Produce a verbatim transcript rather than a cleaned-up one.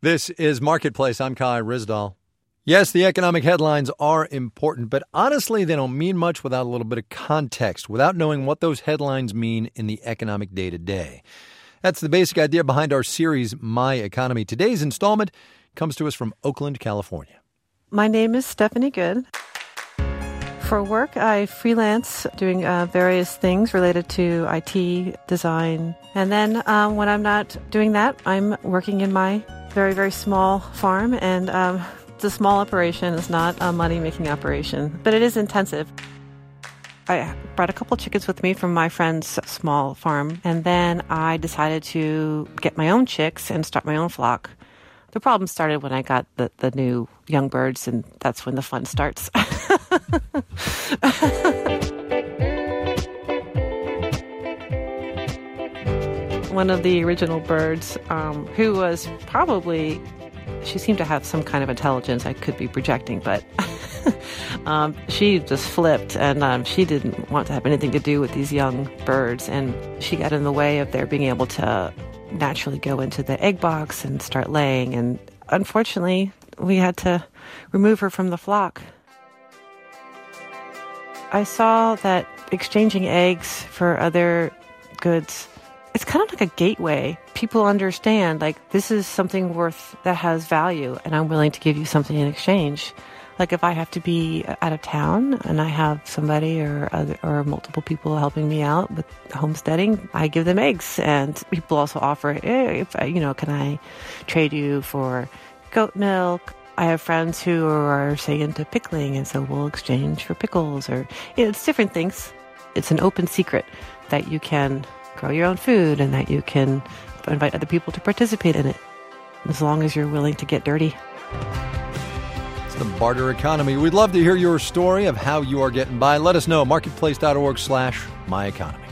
This is Marketplace. I'm Kai Ryssdal. Yes, the economic headlines are important, but honestly, they don't mean much without a little bit of context, without knowing what those headlines mean in the economic day-to-day. That's the basic idea behind our series, My Economy. Today's installment comes to us from Oakland, California. My name is Stephanie Good. For work, I freelance doing uh, various things related to I T, design. And then um, when I'm not doing that, I'm working in my very, very small farm. And um, it's a small operation. It's not a money-making operation, but it is intensive. I brought a couple chickens with me from my friend's small farm. And then I decided to get my own chicks and start my own flock. The problem started when I got the, the new young birds, and that's when the fun starts. One of the original birds, um, who was probably, she seemed to have some kind of intelligence. I could be projecting, but um, she just flipped, and um, she didn't want to have anything to do with these young birds, and she got in the way of their being able to naturally go into the egg box and start laying. And unfortunately, we had to remove her from the flock. I saw that exchanging eggs for other goods, it's kind of like a gateway. People understand, like, this is something worth that has value, and I'm willing to give you something in exchange. Like if I have to be out of town and I have somebody or other, or multiple people helping me out with homesteading, I give them eggs. And people also offer, hey, if I, you know, can I trade you for goat milk? I have friends who are, say, into pickling, and so we'll exchange for pickles, or you know, it's different things. It's an open secret that you can grow your own food and that you can invite other people to participate in it, as long as you're willing to get dirty. The barter economy. We'd love to hear your story of how you are getting by. Let us know. Marketplace.org slash my economy.